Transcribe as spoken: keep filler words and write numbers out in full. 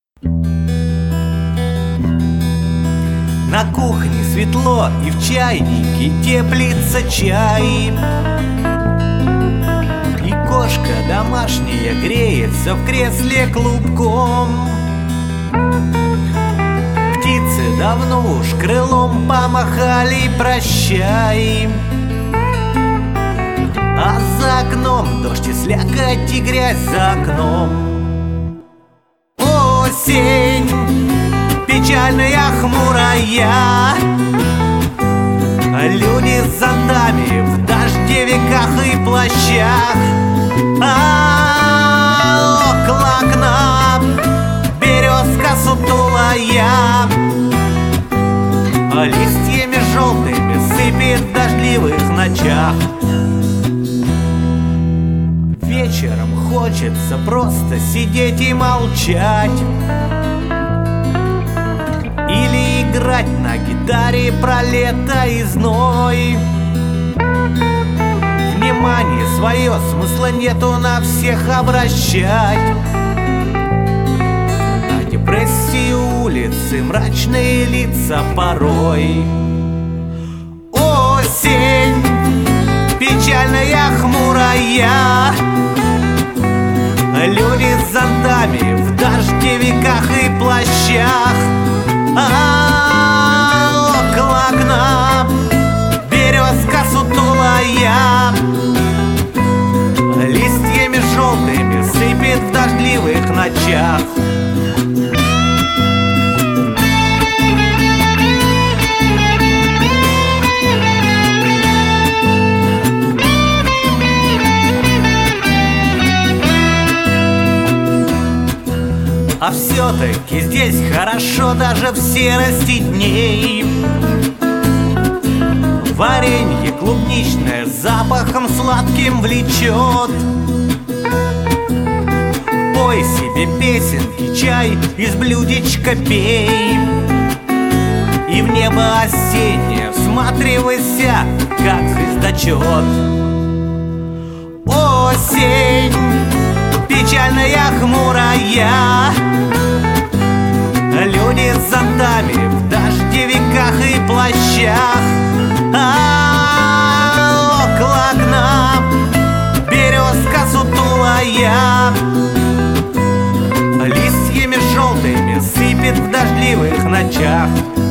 На кухне светло и в чайнике теплится чай, и кошка домашняя греется в кресле клубком. Птицы давно уж крылом помахали прощай, а за окном дождь и слякоть и грязь за окном. Осень печальная, хмурая, люди с зонтами в дождевиках и плащах, а около окна березка сутулая, листьями желтыми сыпет в дождливых ночах. Вечером хочется просто сидеть и молчать, или играть на гитаре про лето и зной. Внимание свое смысла нету на всех обращать. На депрессии улицы мрачные лица порой. Осень печальная, хмурая, люди с зонтами в дождевиках и плащах, а около окна березка сутулая, листьями желтыми сыпет в дождливых ночах. А все-таки здесь хорошо даже в серости дней. Варенье клубничное запахом сладким влечет. Пой себе песенки, чай из блюдечка пей, и в небо осеннее всматривайся, как звездочет. Осень печальная, хмурая, люди с зонтами в дождевиках и плащах, а около окна березка сутулая, листьями желтыми сыпет в дождливых ночах.